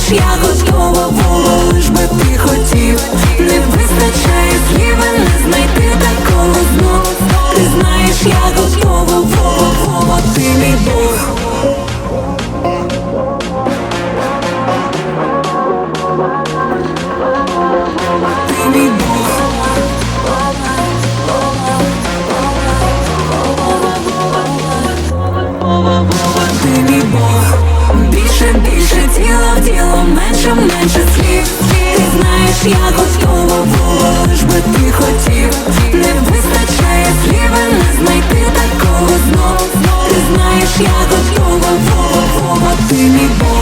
я готова, лиш би ти хотів. Не вистачає слів, не знайти такого знов. Ти знаєш, я готова, ти мій Бог. Ти мій Бог. Ти мій Бог. Більше тіло в тіло, менше слів. Ти знаєш, я готова, лиш би ти хотів. Не вистачає слів, не знайти такого знов. Ти знаєш, я готова, ти мій Бог.